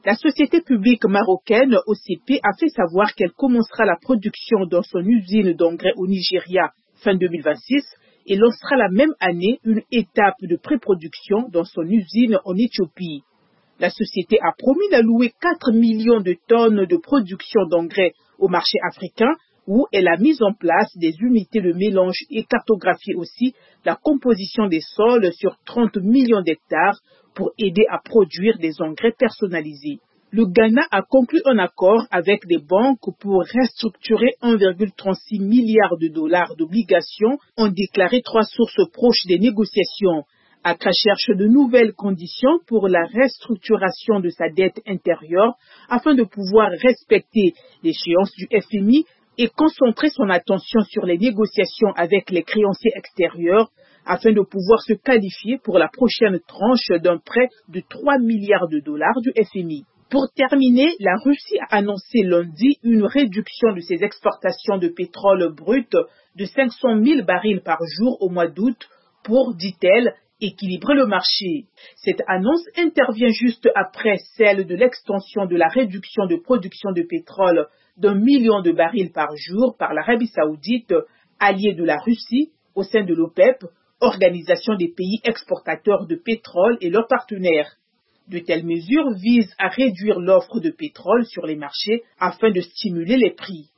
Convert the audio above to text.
La société publique marocaine OCP a fait savoir qu'elle commencera la production dans son usine d'engrais au Nigeria fin 2026 et lancera la même année une étape de pré-production dans son usine en Éthiopie. La société a promis d'allouer 4 millions de tonnes de production d'engrais au marché africain où elle a mis en place des unités de mélange et cartographié aussi la composition des sols sur 30 millions d'hectares pour aider à produire des engrais personnalisés. Le Ghana a conclu un accord avec des banques pour restructurer 1,36 milliard de dollars d'obligations, ont déclaré 3 sources proches des négociations. Accra cherche de nouvelles conditions pour la restructuration de sa dette intérieure afin de pouvoir respecter l'échéance du FMI et concentrer son attention sur les négociations avec les créanciers extérieurs afin de pouvoir se qualifier pour la prochaine tranche d'un prêt de 3 milliards de dollars du FMI. Pour terminer, la Russie a annoncé lundi une réduction de ses exportations de pétrole brut de 500 000 barils par jour au mois d'août pour, dit-elle, équilibrer le marché. Cette annonce intervient juste après celle de l'extension de la réduction de production de pétrole d'1 million de barils par jour par l'Arabie saoudite, alliée de la Russie, au sein de l'OPEP, organisation des pays exportateurs de pétrole et leurs partenaires. De telles mesures visent à réduire l'offre de pétrole sur les marchés afin de stimuler les prix.